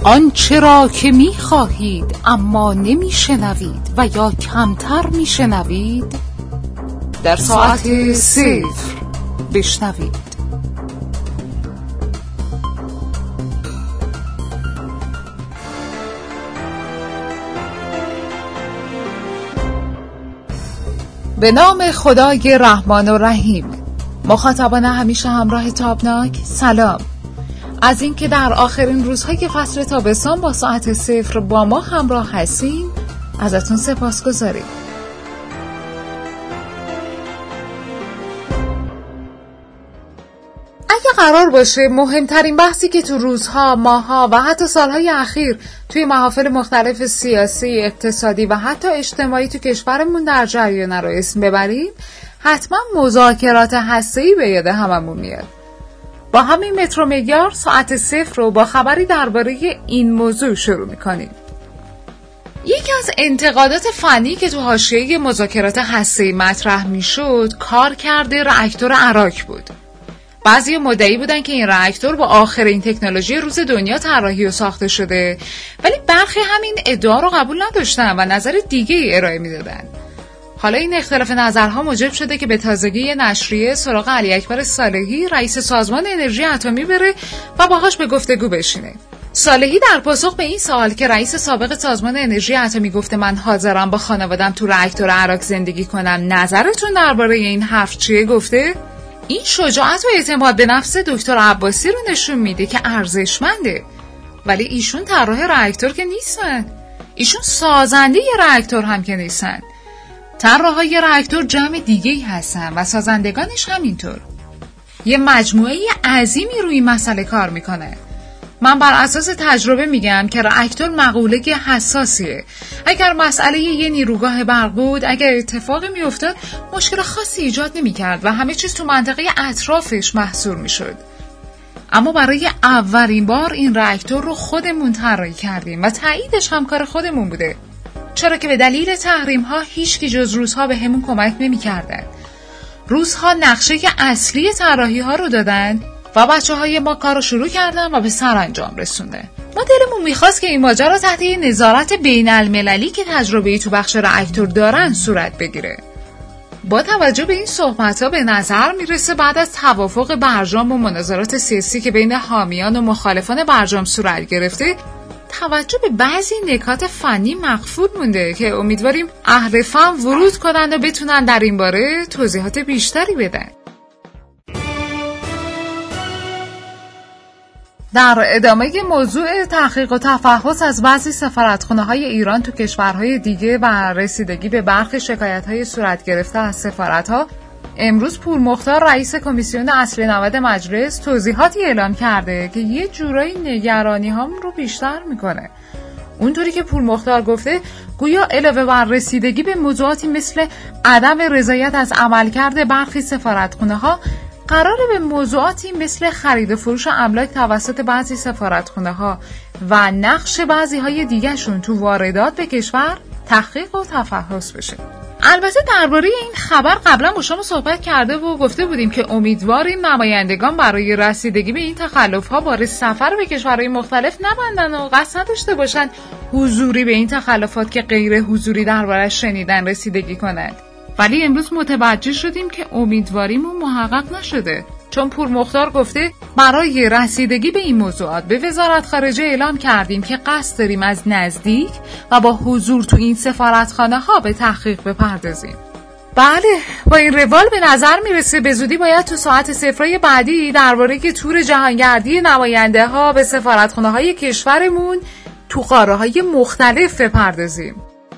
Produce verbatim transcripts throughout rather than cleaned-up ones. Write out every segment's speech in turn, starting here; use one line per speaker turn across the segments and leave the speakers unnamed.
آنچه را که می خواهید اما نمی شنوید و یا کمتر می شنوید در ساعت صفر بشنوید. به نام خدای رحمان و رحیم. مخاطبان همیشه همراه تابناک، سلام. از اینکه در آخرین روزهای فصل تابستان با ساعت صفر با ما همراه هستین ازتون سپاسگزاریم. اگه قرار باشه مهمترین بحثی که تو روزها، ماهها و حتی سالهای اخیر توی محافل مختلف سیاسی، اقتصادی و حتی اجتماعی تو کشورمون در جریان رو اسم ببریم، حتما مذاکرات هسته‌ای به یاد هممون میاد. با همین مترو معیار ساعت صفر رو با خبری درباره این موضوع شروع میکنیم. یکی از انتقادات فنی که تو حاشیه مذاکرات هسته‌ای مطرح میشد، کارکرد راکتور اراک بود. بعضی مدعی بودن که این راکتور با آخرین تکنولوژی روز دنیا طراحی و ساخته شده، ولی برخی همین ادعا رو قبول نداشتن و نظر دیگه ای ارائه میدادن. حالا این اختلاف نظرها موجب شده که به تازگی نشریه سراغ علی اکبر صالحی رئیس سازمان انرژی اتمی بره و باهاش به گفتگو بشینه. صالحی در پاسخ به این سوال که رئیس سابق سازمان انرژی اتمی گفته من حاضرم با خانواده‌ام تو راکتور اراک زندگی کنم، نظرتون درباره این حرف چیه؟ گفته این شجاعت و اعتماد به نفس دکتر عباسی رو نشون میده که ارزشمنده، ولی ایشون طراح راکتور که نیستن، ایشون سازنده راکتور هم که نیستن. طراحای راکتور جمع دیگه‌ای هستن و سازندگانش همینطور. یه مجموعه عظیمی روی مسئله کار میکنه. من بر اساس تجربه میگم که راکتور مقوله حساسیه. اگر مسئله یه نیروگاه برق بود، اگر اتفاقی میافتاد مشکل خاصی ایجاد نمیکرد و همه چیز تو منطقه اطرافش محصور میشد. اما برای اولین بار این راکتور رو خودمون طراحی کردیم و تاییدش هم کار خودمون بوده. چرا که به دلیل تحریم ها هیچکی جز روس‌ها به همون کمک نمی‌کردن. روس‌ها نقشه اصلی طراحی ها رو دادن و بچه‌های ما کارو شروع کردن و به سرانجام رسوندن. ما دلمون می‌خواست که این ماجرا تحت نظارت بین‌المللی که تجربه‌ای تو بخش راکتور دارن صورت بگیره. با توجه به این صحبت‌ها به نظر میرسه بعد از توافق برجام و مناظرات سیاسی که بین حامیان و مخالفان برجام صورت گرفته، توجه به بعضی نکات فنی مخفول مونده که امیدواریم اهل فن ورود کنن و بتونن در این باره توضیحات بیشتری بدن. در ادامه موضوع تحقیق و تفحص از بعضی سفارتخانه‌های ایران تو کشورهای دیگه و رسیدگی به برخی شکایت‌های صورت گرفته از سفارت‌ها، امروز پور مختار رئیس کمیسیون اصلی نود مجلس توضیحاتی اعلام کرده که یه جورایی نگرانی هامون رو بیشتر میکنه. اونطوری که پور مختار گفته گویا علاوه بر رسیدگی به موضوعاتی مثل عدم رضایت از عملکرد برخی سفارتخونه ها، قراره به موضوعاتی مثل خرید و فروش املاک توسط بعضی سفارتخونه ها و نقش بعضی های دیگه شون تو واردات به کشور تحقیق و تفحص بشه. البته درباره این خبر قبلا با شما صحبت کرده و گفته بودیم که امیدواریم نمایندگان برای رسیدگی به این تخلف‌ها بار سفر به کشورهای مختلف نبندن و قصد نداشته باشن حضوری به این تخلفات که غیر حضوری دربارش شنیدن رسیدگی کنند. ولی امروز متوجه شدیم که امیدواریمون محقق نشده، چون پور مختار گفته برای رسیدگی به این موضوعات به وزارت خارجه اعلام کردیم که قصد داریم از نزدیک و با حضور تو این سفارتخانه ها به تحقیق بپردازیم. بله، با این روال به نظر میرسه به زودی باید تو ساعت صفرای بعدی درباره که تور جهانگردی نماینده ها به سفارتخانه های کشورمون تو قاره های مختلف بپردازیم.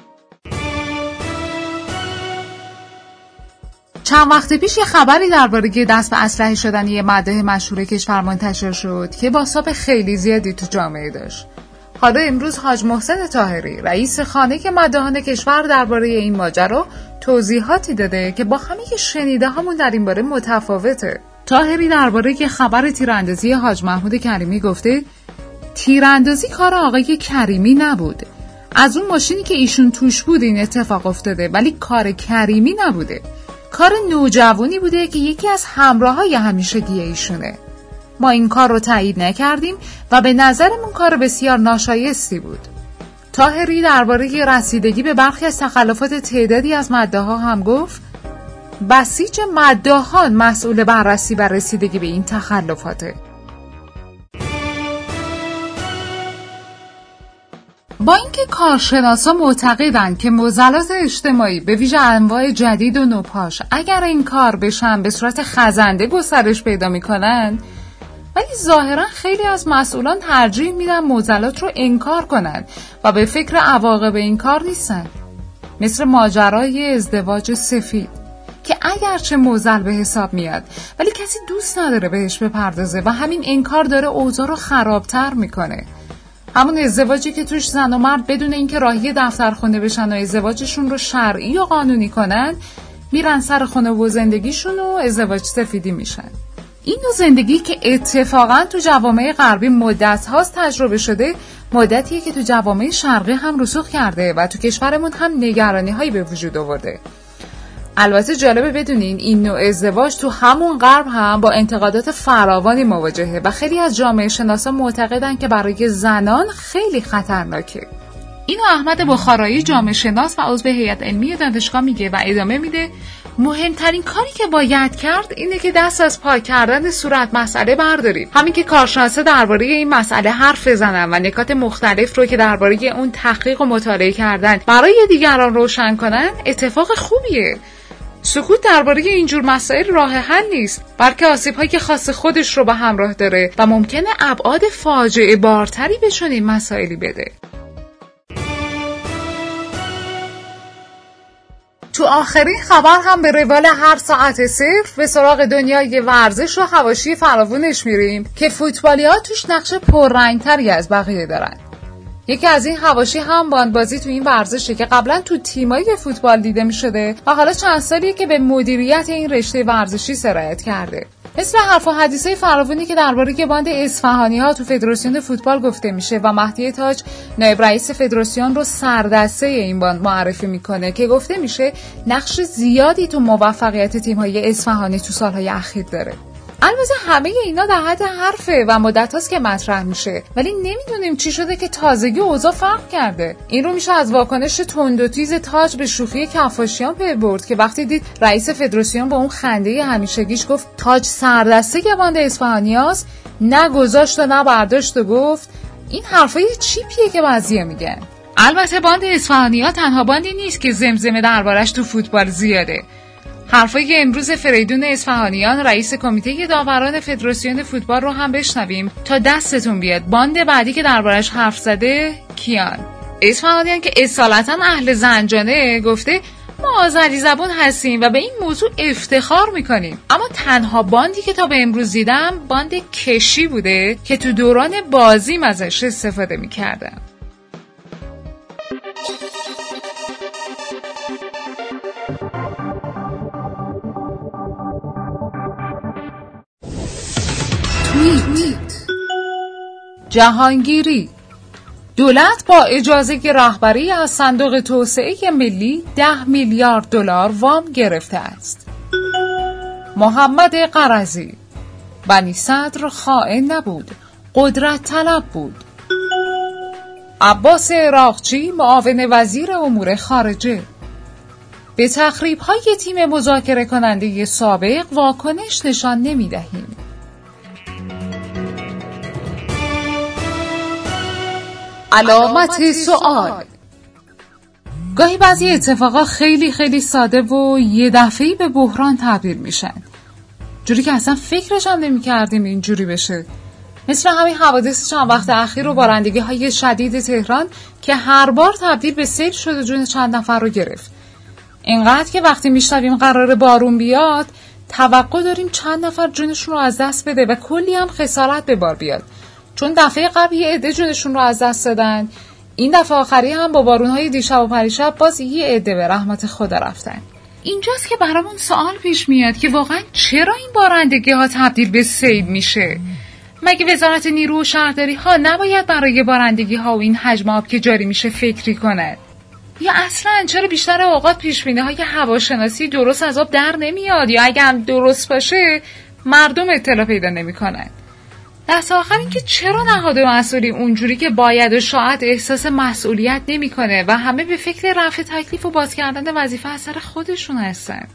چند وقت پیش یه خبری درباره دست به اسلحه شدن یه مداح مشهور کشور منتشر شد که بازتاب خیلی زیادی تو جامعه داشت. حالا امروز حاج محسن طاهری رئیس خانه مداحان کشور درباره این ماجرا توضیحاتی داده که با همه که شنیده همون در این باره متفاوته. طاهری درباره که خبر تیراندازی حاج محمود کریمی گفته تیراندازی کار آقای کریمی نبود، از اون ماشینی که ایشون توش بود این اتفاق افتاده، ولی کار کریمی نبوده، کار نوجوانی بوده که یکی از همراه‌های همیشگی ایشونه. ما این کار رو تایید نکردیم و به نظرمون کار بسیار ناشایستی بود. طاهری درباره رسیدگی به برخی از تخلفات تعدادی از مداح‌ها هم گفت بسیج مداحان مسئول بررسی و رسیدگی به این تخلفاته. با اینکه کارشناسا معتقدند که معضلات اجتماعی به ویژه انواع جدید و نوپاش اگر این کار بشن به صورت خزنده گسترش پیدا میکنن، ولی ظاهرا خیلی از مسئولان ترجیح میدن معضلات رو انکار کنن و به فکر عواقب این کار نیستن. مثل ماجرای ازدواج سفید که اگرچه معضل به حساب میاد ولی کسی دوست نداره بهش بپردازه و همین انکار داره اوضاع رو خرابتر میکنه. همون ازدواجی که توش زن و مرد بدون اینکه راهی دفترخونه بشن و ازدواجشون رو شرعی و قانونی کنن میرن سر خونه و زندگیشون و ازدواج سفیدی میشن. این نوع زندگی که اتفاقا تو جوامع غربی مدت هاست تجربه شده، مدتیه که تو جوامع شرقی هم رسوخ کرده و تو کشورمون هم نگرانی هایی به وجود آورده. البته جالبه بدونین این نوع ازدواج تو همون غرب هم با انتقادات فراوانی مواجهه و خیلی از جامعه شناسا معتقدن که برای زنان خیلی خطرناکه. اینو احمد بخارایی جامعه شناس و عضو هیئت علمی دانشگاه میگه و ادامه میده مهمترین کاری که باید کرد اینه که دست از پاک کردن صورت مسئله برداریم. همین که کارشناسا درباره این مسئله حرف بزنن و نکات مختلف رو که درباره اون تحقیق و مطالعه کردن برای دیگران روشن کنن اتفاق خوبیه. سکوت درباره اینجور مسائل راه حل نیست، بلکه آسیب‌هایی که خاص خودش رو به همراه داره و ممکنه ابعاد فاجعه بارتری به چنین مسائلی بده. تو آخرین خبر هم به روال هر ساعت صفر به سراغ دنیای ورزش و حواشی فراوونش میریم که فوتبالی‌ها توش نقش پررنگ‌تری از بقیه دارن. یکی از این حواشی هم باندبازی تو این ورزشه که قبلا تو تیمای فوتبال دیده می‌شده و حالا چند سالیه که به مدیریت این رشته ورزشی سرایت کرده. مثل حرف و حدیثای فراوانی که درباره باند اصفهانی‌ها تو فدراسیون فوتبال گفته میشه و مهدی تاج نایب رئیس فدراسیون رو سردسته این باند معرفی میکنه که گفته میشه نقش زیادی تو موفقیت تیم‌های اصفهانی تو سالهای اخیر داره. البته همه اینا در حد حرفه و مدت هاست که مطرح میشه، ولی نمیدونیم چی شده که تازگی اوضاع فرق کرده. این رو میشه از واکنش تند و تیز تاج به شوخی کفاشیان پی برد که وقتی دید رئیس فدراسیون با اون خنده همیشگیش گفت تاج سردسته باند اصفهانیاست، نه گذاشت و نه برداشت و گفت این حرفای چیپیه که بعضیا میگن. البته باند اصفهانی‌ها تنها باندی نیست که زمزمه دربارش تو فوتبال زیاده. حرفای امروز فریدون اصفهانیان رئیس کمیته داوران فدراسیون فوتبال رو هم بشنویم تا دستتون بیاد. باند بعدی که دربارش حرف زده کیان؟ اصفهانیان که اصالتا اهل زنجانه گفته ما آذری زبان هستیم و به این موضوع افتخار میکنیم، اما تنها باندی که تا به امروز دیدم باند کشی بوده که تو دوران بازیم ازش استفاده میکردم. جهانگیری: دولت با اجازه رهبری از صندوق توسعه ملی ده میلیارد دلار وام گرفته است. محمد قرضی: بنی صدر خائن نبود، قدرت طلب بود. عباس عراقچی معاون وزیر امور خارجه: به تخریب‌های تیم مذاکره کننده سابق واکنش نشان نمی‌دهیم. علامت سوال: گاهی بعضی اتفاقا خیلی خیلی ساده و یه دفعه‌ای به بحران تبدیل میشن، جوری که اصلا فکرش هم نمی کردیم اینجوری بشه. مثل همین حوادث چند وقت اخیر و بارندگی های شدید تهران که هر بار تبدیل به سیل شد و جون چند نفر رو گرفت. اینقدر که وقتی میشنویم قرار بارون بیاد توقع داریم چند نفر جونشون رو از دست بده و کلی هم خسارت به بار بیاد، چون دفعه قبل یه عده جونشون رو از دست دادن. این دفعه آخری هم با بارونهای دیشب و پریشب باز یه عده به رحمت خدا رفتن. اینجاست که برامون سوال پیش میاد که واقعا چرا این بارندگی ها تبدیل به سیل میشه؟ مگه وزارت نیرو و شهرداری ها نباید برای بارندگی ها و این حجم آب که جاری میشه فکری کنه؟ یا اصلا چرا بیشتر اوقات پیشبینی های هواشناسی درست از آب در نمیاد، یا اگر درست باشه مردم اطلاع پیدا نمیکنن؟ دست آخر این که چرا نهاد مسئولی اونجوری که باید و شاید احساس مسئولیت نمی‌کنه و همه به فکر رفع تکلیف و باز کردن وظیفه از سر خودشون هستن.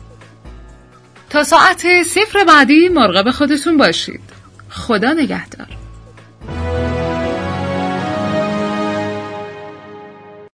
تا ساعت صفر بعدی مراقب خودتون باشید. خدا نگهدار.